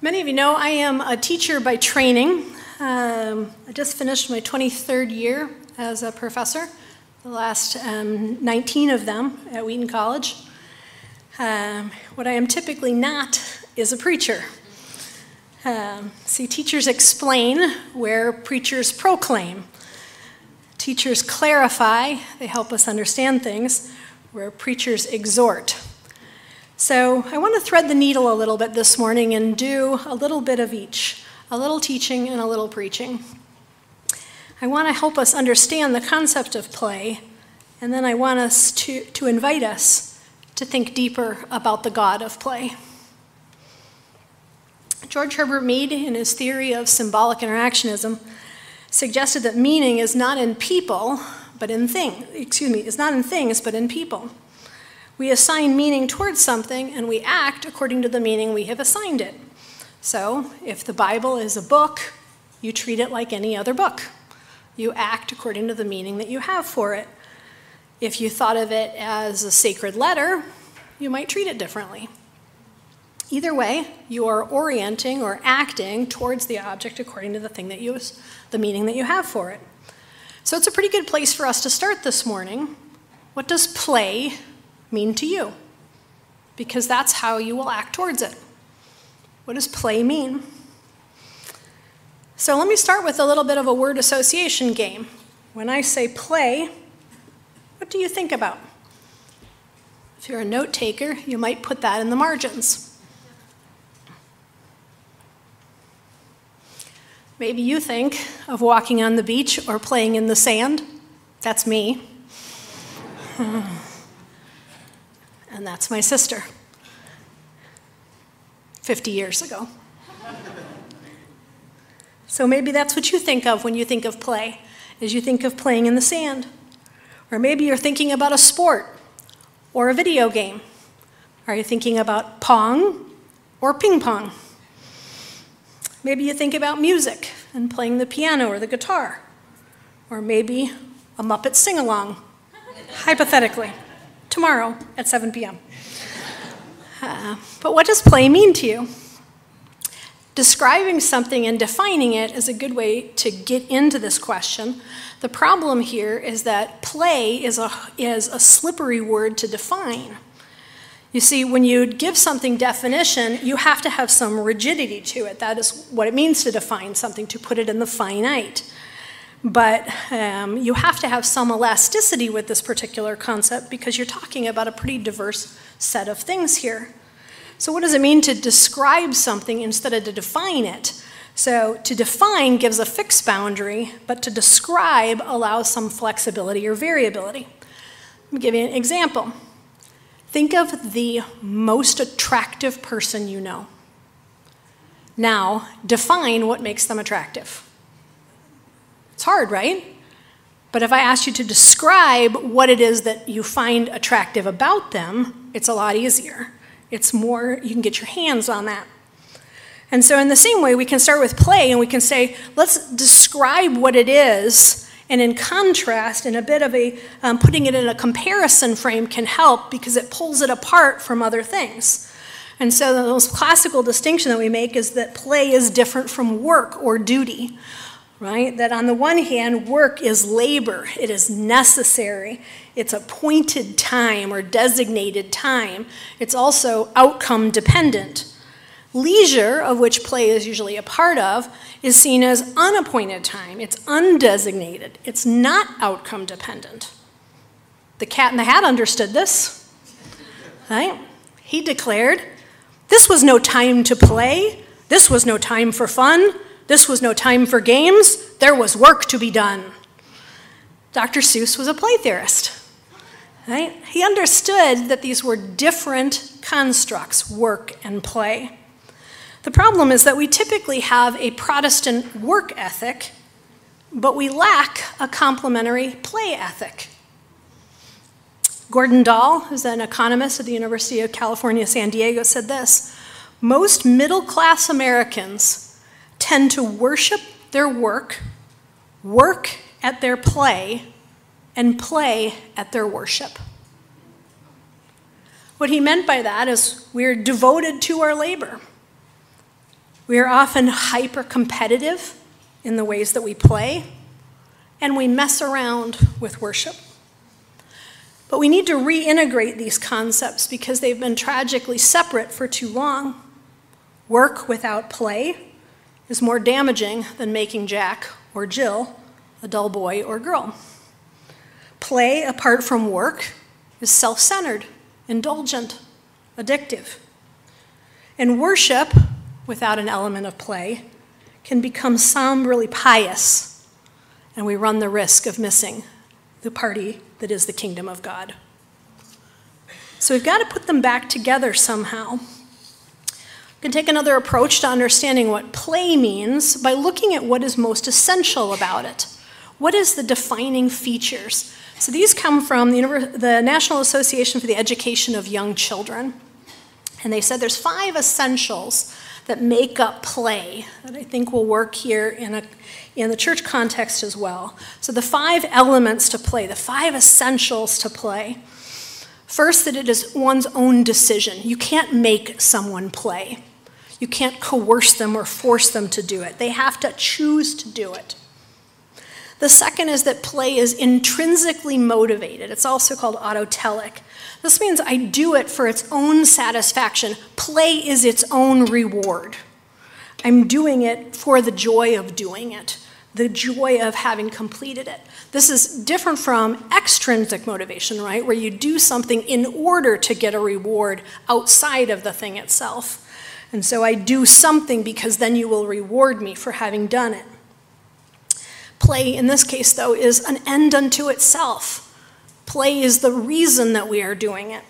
Many of you know I am a teacher by training. I just finished my 23rd year as a professor, the last 19 of them at Wheaton College. What I am typically not is a preacher. See, teachers explain where preachers proclaim. Teachers clarify, they help us understand things, where preachers exhort. So I want to thread the needle a little bit this morning and do a little bit of each, a little teaching and a little preaching. I want to help us understand the concept of play, and then I want us to invite us to think deeper about the God of play. George Herbert Mead, in his theory of symbolic interactionism, suggested that meaning is not in people, but in things. It's not in things, but in people. We assign meaning towards something, and we act according to the meaning we have assigned it. So, if the Bible is a book, you treat it like any other book. You act according to the meaning that you have for it. If you thought of it as a sacred letter, you might treat it differently. Either way, you are orienting or acting towards the object according to the meaning that you have for it. So it's a pretty good place for us to start this morning. What does play mean to you? Because that's how you will act towards it. What does play mean? So let me start with a little bit of a word association game. When I say play, what do you think about? If you're a note taker, you might put that in the margins. Maybe you think of walking on the beach or playing in the sand. That's me. And that's my sister, 50 years ago. So maybe that's what you think of when you think of play, is you think of playing in the sand. Or maybe you're thinking about a sport or a video game. Are you thinking about pong or ping pong? Maybe you think about music and playing the piano or the guitar. Or maybe a Muppet sing-along, hypothetically. Tomorrow at 7 p.m. But what does play mean to you? Describing something and defining it is a good way to get into this question. The problem here is that play is a slippery word to define. You see, when you give something definition, you have to have some rigidity to it. That is what it means to define something, to put it in the finite. But you have to have some elasticity with this particular concept because you're talking about a pretty diverse set of things here. So what does it mean to describe something instead of to define it? So to define gives a fixed boundary, but to describe allows some flexibility or variability. Let me give you an example. Think of the most attractive person you know. Now, define what makes them attractive. It's hard, right? But if I asked you to describe what it is that you find attractive about them, it's a lot easier. It's more, you can get your hands on that. And so in the same way, we can start with play and we can say, let's describe what it is, and in contrast, in a bit of a, putting it in a comparison frame can help because it pulls it apart from other things. And so the most classical distinction that we make is that play is different from work or duty. Right? That on the one hand, work is labor. It is necessary. It's appointed time or designated time. It's also outcome dependent. Leisure, of which play is usually a part of, is seen as unappointed time. It's undesignated. It's not outcome dependent. The Cat in the Hat understood this. Right? He declared, "This was no time to play. This was no time for fun. This was no time for games. There was work to be done." Dr. Seuss was a play theorist. Right? He understood that these were different constructs, work and play. The problem is that we typically have a Protestant work ethic, but we lack a complementary play ethic. Gordon Dahl, who's an economist at the University of California, San Diego, said this: "Most middle-class Americans tend to worship their work, work at their play, and play at their worship." What he meant by that is we're devoted to our labor. We are often hyper-competitive in the ways that we play, and we mess around with worship. But we need to reintegrate these concepts because they've been tragically separate for too long. Work without play is more damaging than making Jack or Jill a dull boy or girl. Play apart from work is self-centered, indulgent, addictive. And worship without an element of play can become somberly pious, and we run the risk of missing the party that is the kingdom of God. So we've got to put them back together somehow. We can take another approach to understanding what play means by looking at what is most essential about it. What is the defining features? So these come from the National Association for the Education of Young Children. And they said there's 5 essentials that make up play that I think will work here in the church context as well. So the 5 elements to play, the 5 essentials to play. First, that it is one's own decision. You can't make someone play. You can't coerce them or force them to do it. They have to choose to do it. The second is that play is intrinsically motivated. It's also called autotelic. This means I do it for its own satisfaction. Play is its own reward. I'm doing it for the joy of doing it, the joy of having completed it. This is different from extrinsic motivation, right, where you do something in order to get a reward outside of the thing itself. And so I do something because then you will reward me for having done it. Play, in this case, though, is an end unto itself. Play is the reason that we are doing it.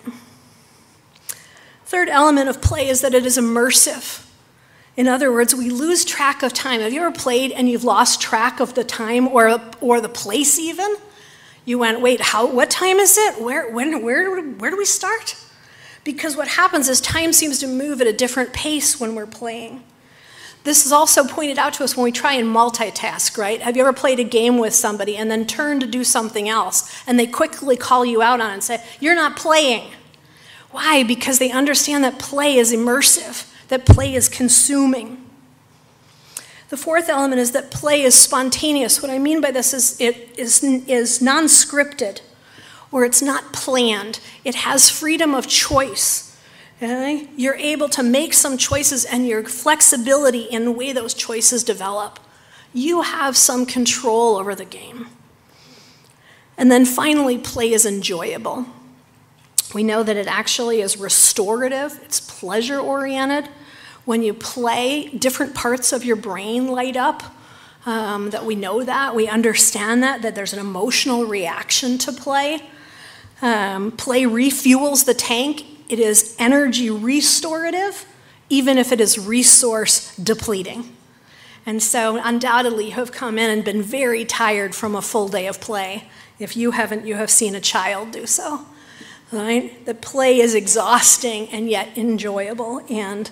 Third element of play is that it is immersive. In other words, we lose track of time. Have you ever played and you've lost track of the time or the place even? You went, wait, what time is it? Where do we start? Because what happens is time seems to move at a different pace when we're playing. This is also pointed out to us when we try and multitask, right? Have you ever played a game with somebody and then turn to do something else and they quickly call you out on it and say, you're not playing? Why? Because they understand that play is immersive, that play is consuming. The fourth element is that play is spontaneous. What I mean by this is it is non-scripted, or it's not planned. It has freedom of choice. Okay? You're able to make some choices and your flexibility in the way those choices develop. You have some control over the game. And then finally, play is enjoyable. We know that it actually is restorative. It's pleasure-oriented. When you play, different parts of your brain light up. That we know that. We understand that there's an emotional reaction to play. Play refuels the tank. It is energy restorative, even if it is resource depleting. And so undoubtedly you have come in and been very tired from a full day of play. If you haven't, you have seen a child do so. Right? The play is exhausting and yet enjoyable and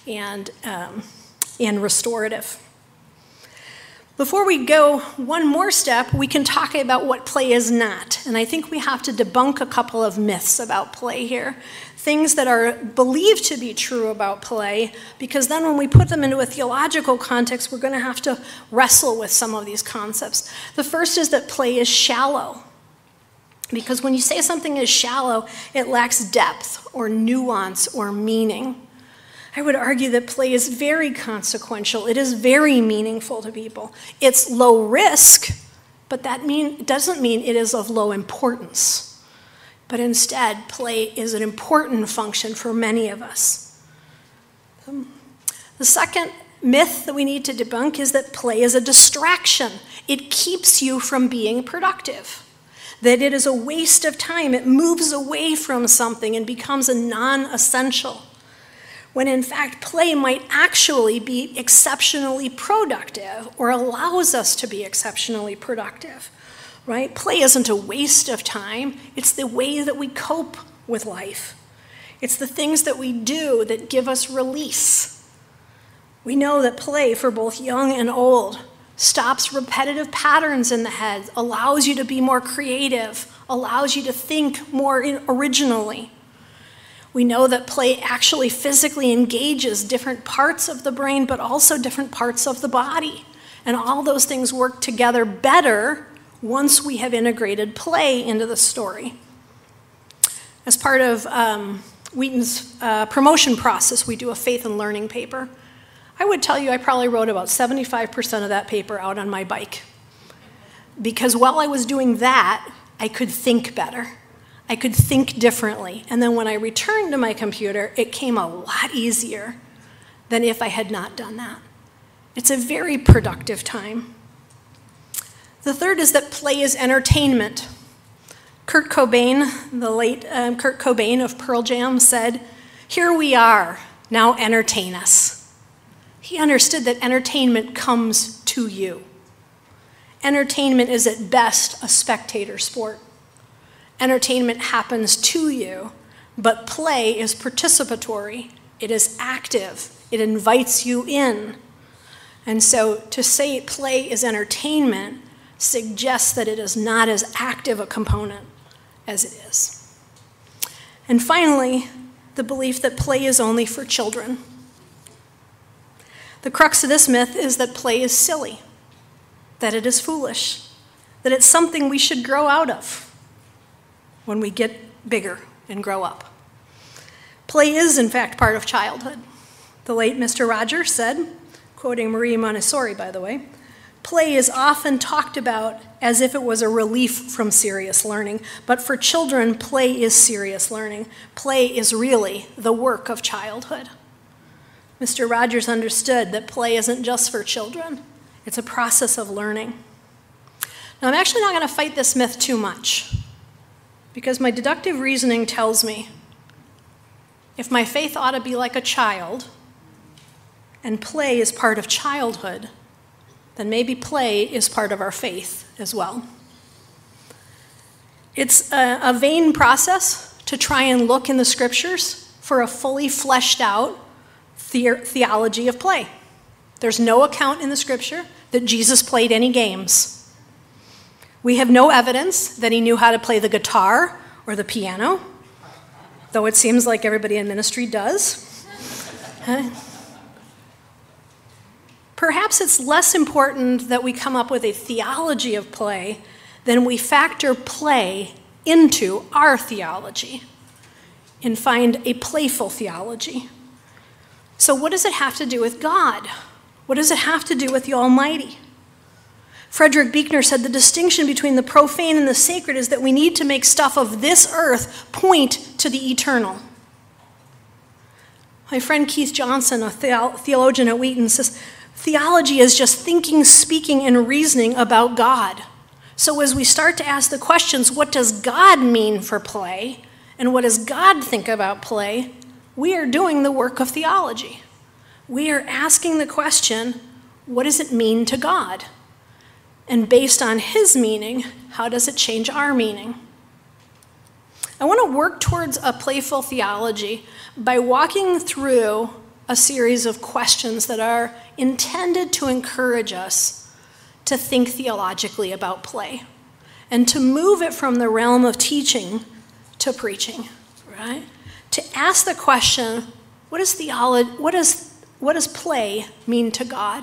restorative. Before we go one more step, we can talk about what play is not. And I think we have to debunk a couple of myths about play here. Things that are believed to be true about play, because then when we put them into a theological context, we're going to have to wrestle with some of these concepts. The first is that play is shallow. Because when you say something is shallow, it lacks depth or nuance or meaning. I would argue that play is very consequential. It is very meaningful to people. It's low risk, but that doesn't mean it is of low importance. But instead, play is an important function for many of us. The second myth that we need to debunk is that play is a distraction. It keeps you from being productive. That it is a waste of time. It moves away from something and becomes a non-essential. When in fact, play might actually be exceptionally productive or allows us to be exceptionally productive, right? Play isn't a waste of time. It's the way that we cope with life. It's the things that we do that give us release. We know that play, for both young and old, stops repetitive patterns in the head, allows you to be more creative, allows you to think more originally. We know that play actually physically engages different parts of the brain, but also different parts of the body. And all those things work together better once we have integrated play into the story. As part of Wheaton's promotion process, we do a faith and learning paper. I would tell you I probably wrote about 75% of that paper out on my bike. Because while I was doing that, I could think better. I could think differently. And then when I returned to my computer, it came a lot easier than if I had not done that. It's a very productive time. The third is that play is entertainment. Kurt Cobain, the late Kurt Cobain of Pearl Jam, said, "Here we are, now entertain us." He understood that entertainment comes to you. Entertainment is at best a spectator sport. Entertainment happens to you, but play is participatory. It is active. It invites you in. And so to say play is entertainment suggests that it is not as active a component as it is. And finally, the belief that play is only for children. The crux of this myth is that play is silly, that it is foolish, that it's something we should grow out of when we get bigger and grow up. Play is, in fact, part of childhood. The late Mr. Rogers said, quoting Marie Montessori, by the way, "Play is often talked about as if it was a relief from serious learning, but for children, play is serious learning. Play is really the work of childhood." Mr. Rogers understood that play isn't just for children. It's a process of learning. Now, I'm actually not going to fight this myth too much, because my deductive reasoning tells me if my faith ought to be like a child, and play is part of childhood, then maybe play is part of our faith as well. It's a vain process to try and look in the scriptures for a fully fleshed out theology of play. There's no account in the scripture that Jesus played any games. We have no evidence that he knew how to play the guitar or the piano, though it seems like everybody in ministry does. Perhaps it's less important that we come up with a theology of play than we factor play into our theology and find a playful theology. So what does it have to do with God? What does it have to do with the Almighty? Frederick Buechner said the distinction between the profane and the sacred is that we need to make stuff of this earth point to the eternal. My friend Keith Johnson, a theologian at Wheaton, says, theology is just thinking, speaking, and reasoning about God. So as we start to ask the questions, what does God mean for play? And what does God think about play? We are doing the work of theology. We are asking the question, what does it mean to God? And based on his meaning, how does it change our meaning? I want to work towards a playful theology by walking through a series of questions that are intended to encourage us to think theologically about play and to move it from the realm of teaching to preaching, right? To ask the question, what does play mean to God?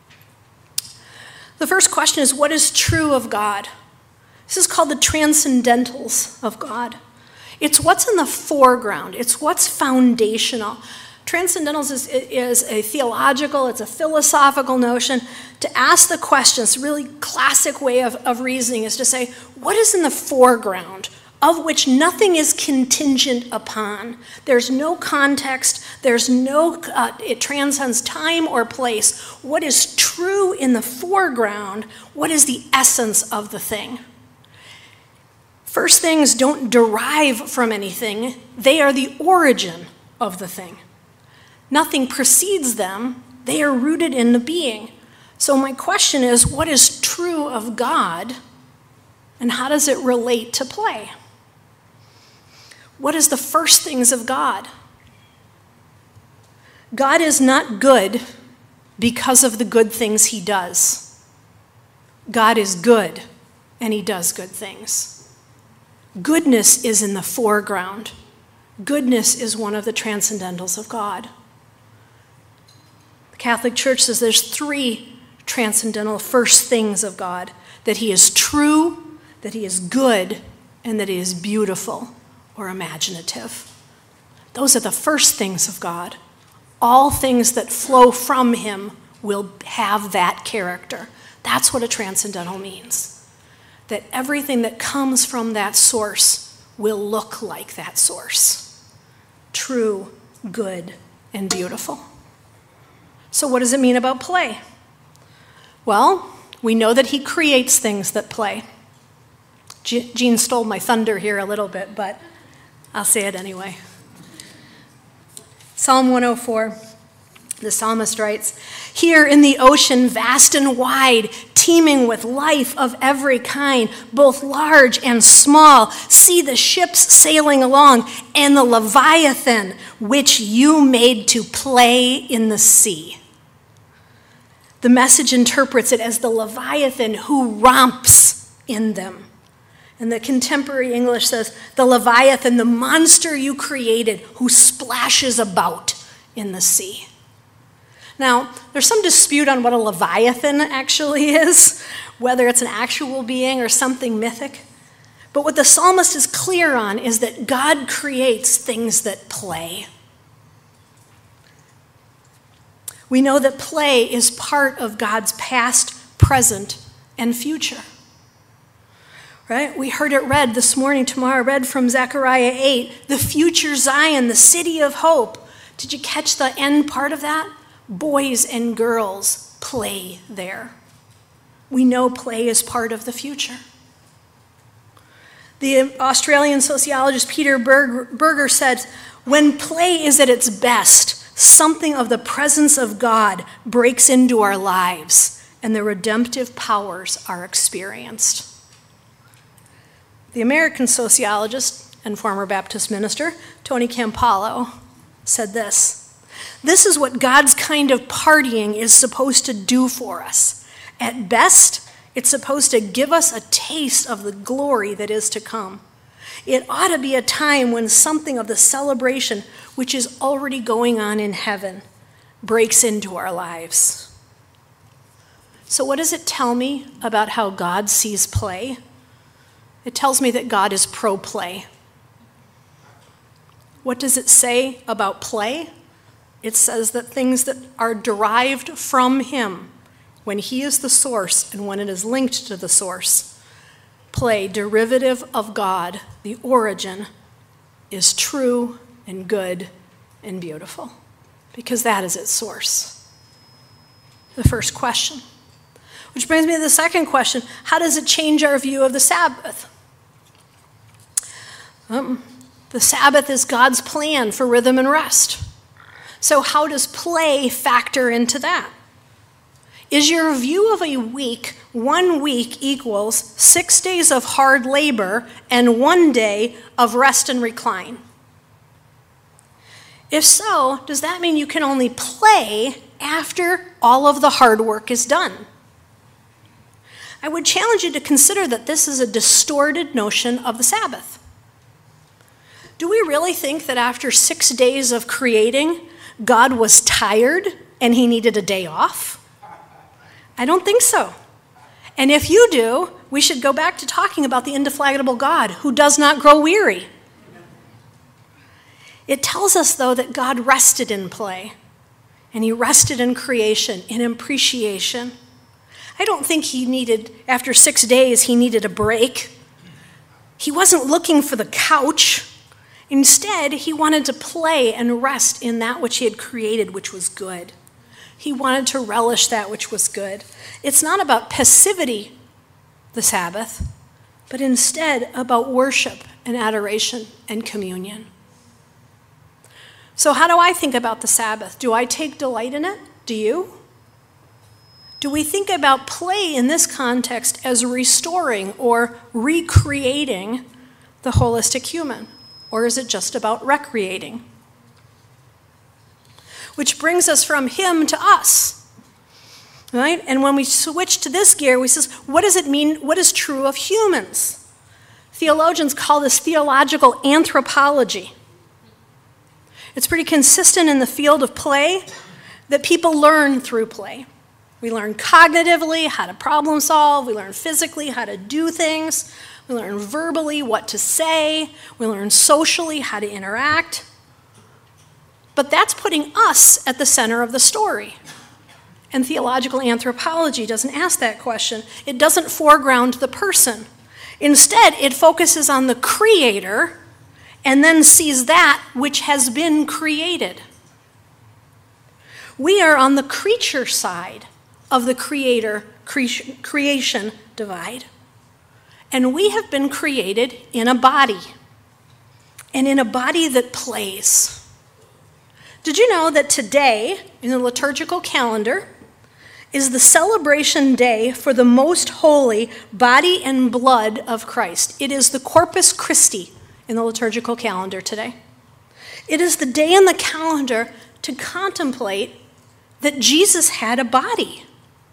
The first question is, what is true of God? This is called the transcendentals of God. It's what's in the foreground. It's what's foundational. Transcendentals is a theological, it's a philosophical notion. To ask the question, it's a really classic way of reasoning, is to say, what is in the foreground of which nothing is contingent upon? There's no context, it transcends time or place. What is true in the foreground? What is the essence of the thing? First things don't derive from anything, they are the origin of the thing. Nothing precedes them, they are rooted in the being. So my question is, what is true of God, and how does it relate to play? What is the first things of God? God is not good because of the good things he does. God is good, and he does good things. Goodness is in the foreground. Goodness is one of the transcendentals of God. The Catholic Church says there's 3 transcendental first things of God: that he is true, that he is good, and that he is beautiful or imaginative. Those are the first things of God. All things that flow from him will have that character. That's what a transcendental means. That everything that comes from that source will look like that source. True, good, and beautiful. So what does it mean about play? Well, we know that he creates things that play. Gene stole my thunder here a little bit, but I'll say it anyway. Psalm 104, the psalmist writes, "Here in the ocean vast and wide, teeming with life of every kind, both large and small, see the ships sailing along, and the Leviathan, which you made to play in the sea." The Message interprets it as the Leviathan who romps in them. And the Contemporary English says, the Leviathan, the monster you created, who splashes about in the sea. Now, there's some dispute on what a Leviathan actually is, whether it's an actual being or something mythic. But what the psalmist is clear on is that God creates things that play. We know that play is part of God's past, present, and future. Right? We heard it read this morning, Tamara read from Zechariah 8, the future Zion, the city of hope. Did you catch the end part of that? Boys and girls play there. We know play is part of the future. The Australian sociologist Peter Berger said, when play is at its best, something of the presence of God breaks into our lives and the redemptive powers are experienced. The American sociologist and former Baptist minister, Tony Campolo, said this: "This is what God's kind of partying is supposed to do for us. At best, it's supposed to give us a taste of the glory that is to come. It ought to be a time when something of the celebration, which is already going on in heaven, breaks into our lives." So what does it tell me about how God sees play? It tells me that God is pro-play. What does it say about play? It says that things that are derived from him, when he is the source and when it is linked to the source, play, derivative of God, the origin, is true and good and beautiful, because that is its source. The first question. Which brings me to the second question: how does it change our view of the Sabbath? The Sabbath is God's plan for rhythm and rest. So how does play factor into that? Is your view of a week, 1 week equals 6 days of hard labor and 1 day of rest and recline? If so, does that mean you can only play after all of the hard work is done? I would challenge you to consider that this is a distorted notion of the Sabbath. Do we really think that after 6 days of creating, God was tired and he needed a day off? I don't think so. And if you do, we should go back to talking about the indefatigable God who does not grow weary. It tells us, though, that God rested in play, and he rested in creation, in appreciation. I don't think he needed, after 6 days, he needed a break. He wasn't looking for the couch. Instead, he wanted to play and rest in that which he had created, which was good. He wanted to relish that which was good. It's not about passivity, the Sabbath, but instead about worship and adoration and communion. So how do I think about the Sabbath? Do I take delight in it? Do you? Do we think about play in this context as restoring or recreating the holistic human? Or is it just about recreating? Which brings us from him to us, right? And when we switch to this gear, we say, what does it mean? What is true of humans? Theologians call this theological anthropology. It's pretty consistent in the field of play that people learn through play. We learn cognitively how to problem solve. We learn physically how to do things. We learn verbally what to say. We learn socially how to interact. But that's putting us at the center of the story. And theological anthropology doesn't ask that question. It doesn't foreground the person. Instead, it focuses on the creator and then sees that which has been created. We are on the creature side of the creation divide. And we have been created in a body, and in a body that plays. Did you know that today, in the liturgical calendar, is the celebration day for the most holy body and blood of Christ? It is the Corpus Christi in the liturgical calendar today. It is the day in the calendar to contemplate that Jesus had a body.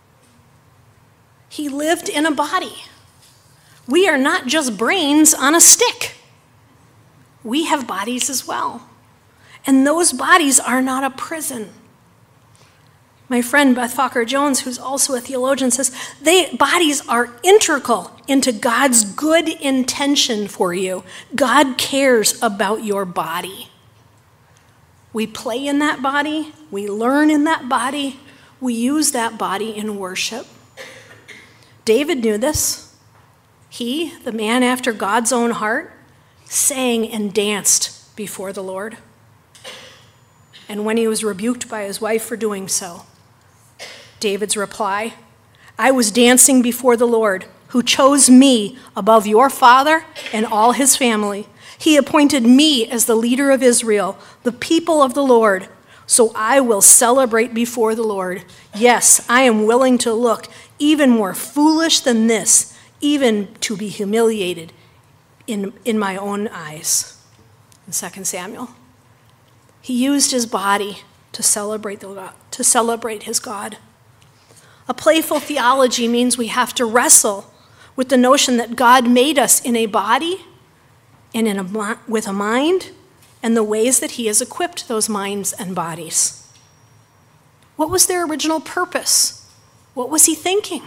He lived in a body. We are not just brains on a stick. We have bodies as well. And those bodies are not a prison. My friend Beth Fokker-Jones, who's also a theologian, says bodies are integral into God's good intention for you. God cares about your body. We play in that body. We learn in that body. We use that body in worship. David knew this. He, the man after God's own heart, sang and danced before the Lord. And when he was rebuked by his wife for doing so, David's reply, I was dancing before the Lord, who chose me above your father and all his family. He appointed me as the leader of Israel, the people of the Lord. So I will celebrate before the Lord. Yes, I am willing to look even more foolish than this, even to be humiliated in my own eyes. In 2 Samuel. He used his body to celebrate his God. A playful theology means we have to wrestle with the notion that God made us in a body and with a mind and the ways that he has equipped those minds and bodies. What was their original purpose? What was he thinking?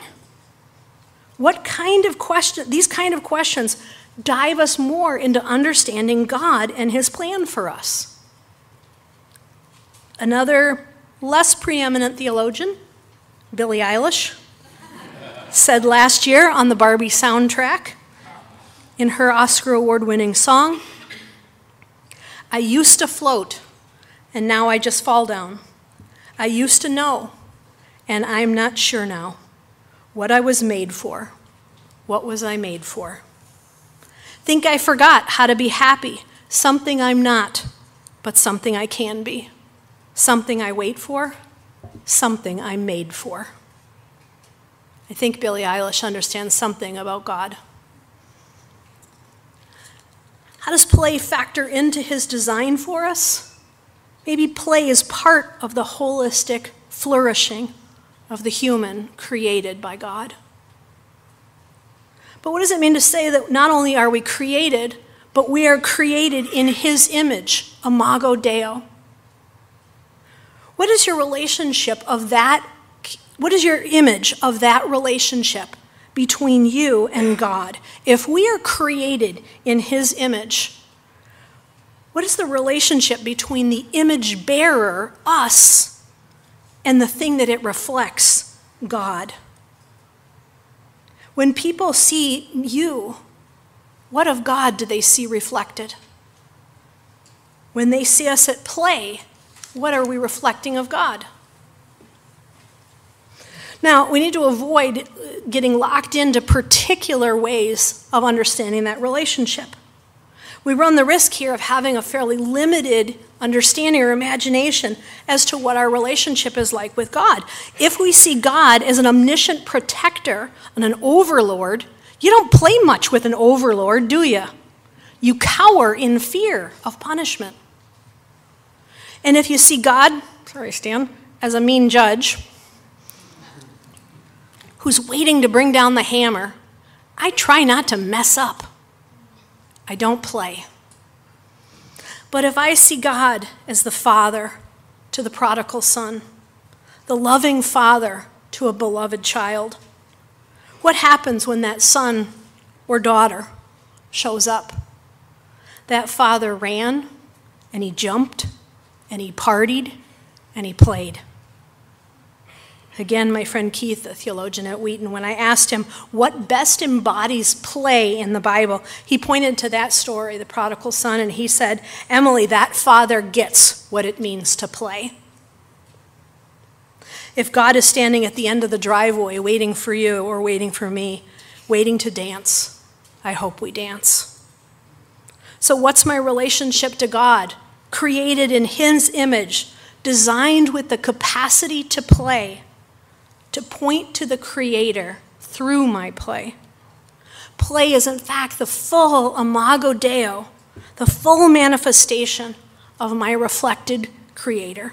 These kind of questions dive us more into understanding God and his plan for us. Another less preeminent theologian, Billie Eilish, said last year on the Barbie soundtrack in her Oscar award-winning song, I used to float, and now I just fall down. I used to know, and I'm not sure now what I was made for. What was I made for? Think I forgot how to be happy, something I'm not, but something I can be. Something I wait for, something I'm made for. I think Billie Eilish understands something about God. How does play factor into his design for us? Maybe play is part of the holistic flourishing of the human created by God. But what does it mean to say that not only are we created, but we are created in his image, imago Dei? What is your relationship of that? What is your image of that relationship between you and God? If we are created in his image, what is the relationship between the image bearer, us, and the thing that it reflects, God? When people see you, what of God do they see reflected? When they see us at play, what are we reflecting of God? Now, we need to avoid getting locked into particular ways of understanding that relationship. We run the risk here of having a fairly limited understanding or imagination as to what our relationship is like with God. If we see God as an omniscient protector and an overlord, you don't play much with an overlord, do you? You cower in fear of punishment. And if you see God, sorry, Stan, as a mean judge who's waiting to bring down the hammer, I try not to mess up. I don't play. But if I see God as the father to the prodigal son, the loving father to a beloved child, what happens when that son or daughter shows up? That father ran, and he jumped, and he partied, and he played. Again, my friend Keith, a theologian at Wheaton, when I asked him what best embodies play in the Bible, he pointed to that story, the prodigal son, and he said, Emily, that father gets what it means to play. If God is standing at the end of the driveway waiting for you or waiting for me, waiting to dance, I hope we dance. So what's my relationship to God? Created in his image, designed with the capacity to play, to point to the Creator through my play. Play is in fact the full imago Dei, the full manifestation of my reflected Creator.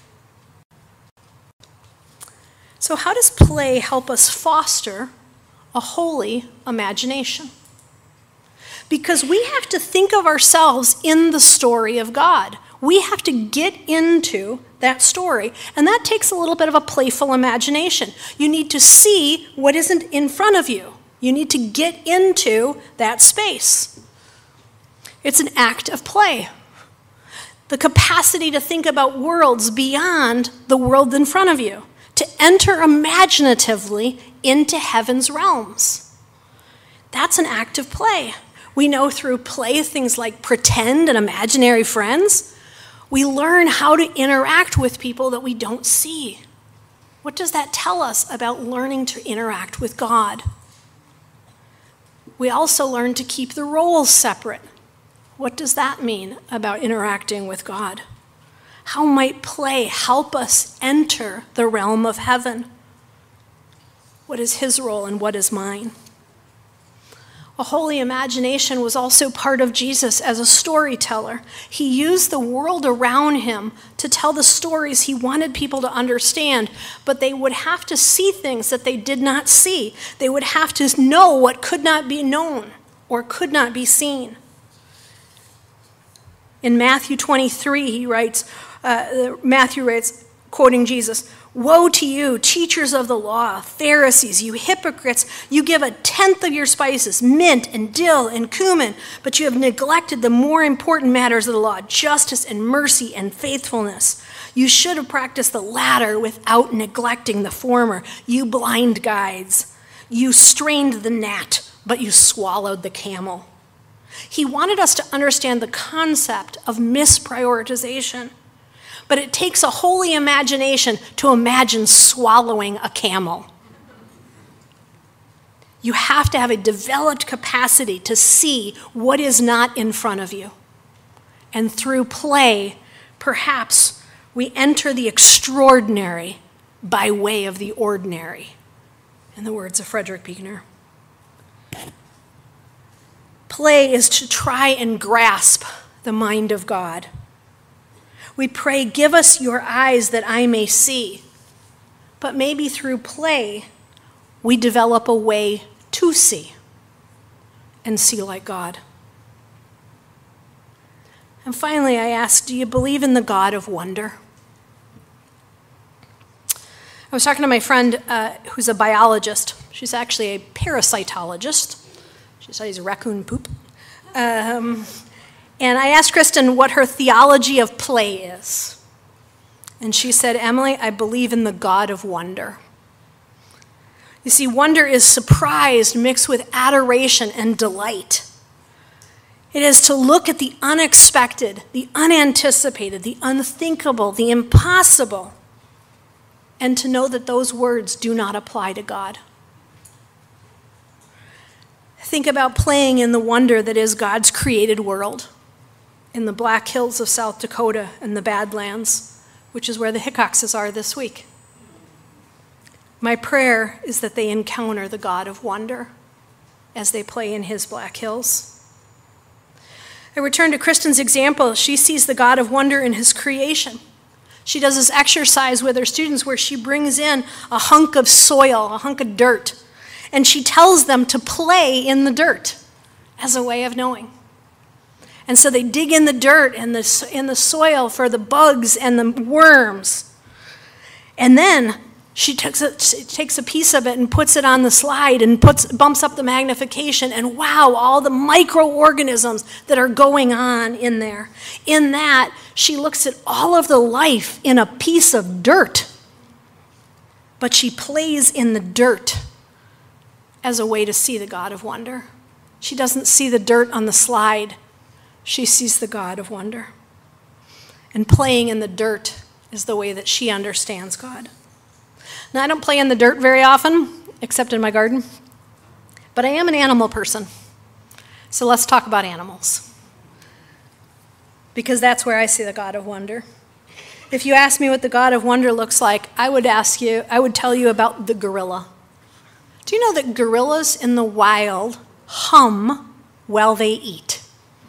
So how does play help us foster a holy imagination? Because we have to think of ourselves in the story of God. We have to get into that story, and that takes a little bit of a playful imagination. You need to see what isn't in front of you. You need to get into that space. It's an act of play. The capacity to think about worlds beyond the world in front of you, to enter imaginatively into heaven's realms. That's an act of play. We know through play things like pretend and imaginary friends. We learn how to interact with people that we don't see. What does that tell us about learning to interact with God? We also learn to keep the roles separate. What does that mean about interacting with God? How might play help us enter the realm of heaven? What is his role and what is mine? A holy imagination was also part of Jesus as a storyteller. He used the world around him to tell the stories he wanted people to understand, but they would have to see things that they did not see. They would have to know what could not be known or could not be seen. In Matthew 23, Matthew writes, quoting Jesus, "Woe to you, teachers of the law, Pharisees, you hypocrites! You give 1/10 of your spices, mint and dill and cumin, but you have neglected the more important matters of the law, justice and mercy and faithfulness. You should have practiced the latter without neglecting the former. You blind guides! You strained the gnat, but you swallowed the camel." He wanted us to understand the concept of misprioritization. But it takes a holy imagination to imagine swallowing a camel. You have to have a developed capacity to see what is not in front of you. And through play, perhaps we enter the extraordinary by way of the ordinary, in the words of Frederick Buechner. Play is to try and grasp the mind of God. We pray, give us your eyes that I may see. But maybe through play, we develop a way to see and see like God. And finally, I ask, do you believe in the God of wonder? I was talking to my friend who's a biologist. She's actually a parasitologist. She studies raccoon poop. And I asked Kristen what her theology of play is. And she said, Emily, I believe in the God of wonder. You see, wonder is surprise mixed with adoration and delight. It is to look at the unexpected, the unanticipated, the unthinkable, the impossible, and to know that those words do not apply to God. Think about playing in the wonder that is God's created world, in the Black Hills of South Dakota and the Badlands, which is where the Hickoxes are this week. My prayer is that they encounter the God of wonder as they play in his Black Hills. I return to Kristen's example. She sees the God of wonder in his creation. She does this exercise with her students where she brings in a hunk of soil, a hunk of dirt, and she tells them to play in the dirt as a way of knowing. And so they dig in the dirt and in the soil for the bugs and the worms. And then she takes a piece of it and puts it on the slide and bumps up the magnification, and wow, all the microorganisms that are going on in there. In that, she looks at all of the life in a piece of dirt. But she plays in the dirt as a way to see the God of wonder. She doesn't see the dirt on the slide. She sees the God of wonder. And playing in the dirt is the way that she understands God. Now, I don't play in the dirt very often, except in my garden, but I am an animal person. So let's talk about animals, because that's where I see the God of wonder. If you ask me what the God of wonder looks like, I would tell you about the gorilla. Do you know that gorillas in the wild hum while they eat?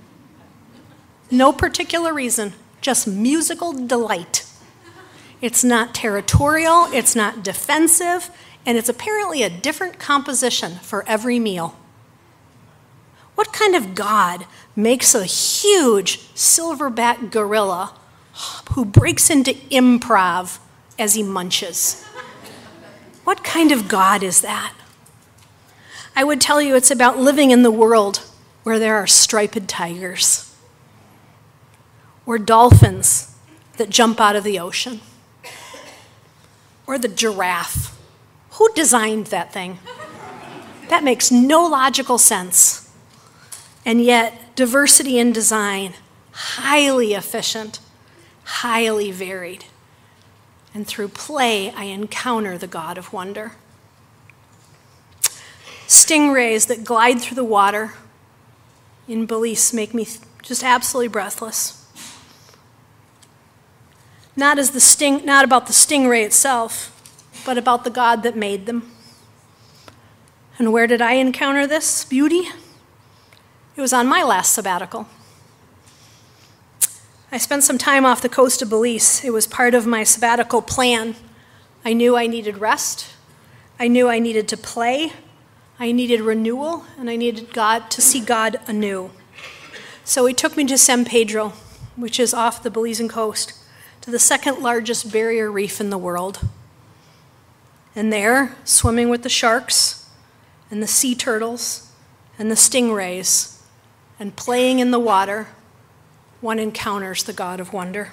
No particular reason, just musical delight. It's not territorial, it's not defensive, and it's apparently a different composition for every meal. What kind of God makes a huge silverback gorilla who breaks into improv as he munches? What kind of God is that? I would tell you it's about living in the world where there are striped tigers, or dolphins that jump out of the ocean, or the giraffe. Who designed that thing? That makes no logical sense. And yet, diversity in design, highly efficient, highly varied. And through play, I encounter the God of wonder. Stingrays that glide through the water in Belize make me just absolutely breathless. Not about the stingray itself, but about the God that made them. And where did I encounter this beauty? It was on my last sabbatical. I spent some time off the coast of Belize. It was part of my sabbatical plan. I knew I needed rest. I knew I needed to play. I needed renewal, and I needed God to see God anew. So he took me to San Pedro, which is off the Belizean coast, to the second largest barrier reef in the world. And there, swimming with the sharks and the sea turtles and the stingrays and playing in the water, one encounters the God of wonder.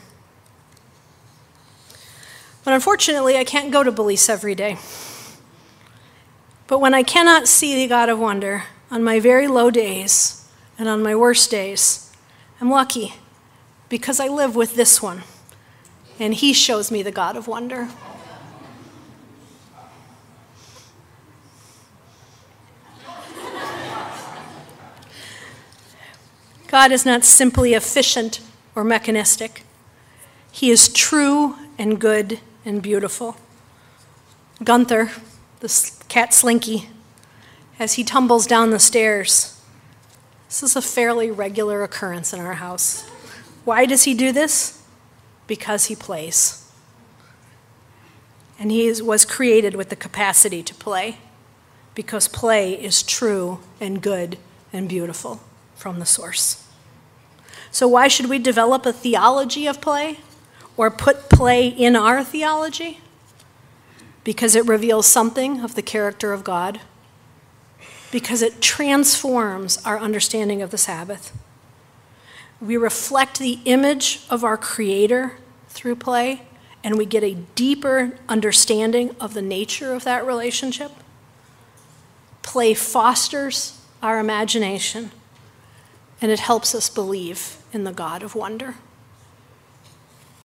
But unfortunately, I can't go to Belize every day. But when I cannot see the God of wonder, on my very low days and on my worst days, I'm lucky because I live with this one. And he shows me the God of wonder. God is not simply efficient or mechanistic. He is true and good and beautiful. Gunther, the cat Slinky, as he tumbles down the stairs, this is a fairly regular occurrence in our house. Why does he do this? Because he plays. And he was created with the capacity to play, because play is true and good and beautiful from the source. So why should we develop a theology of play or put play in our theology? Because it reveals something of the character of God, because it transforms our understanding of the Sabbath. We reflect the image of our Creator through play, and we get a deeper understanding of the nature of that relationship. Play fosters our imagination, and it helps us believe in the God of wonder.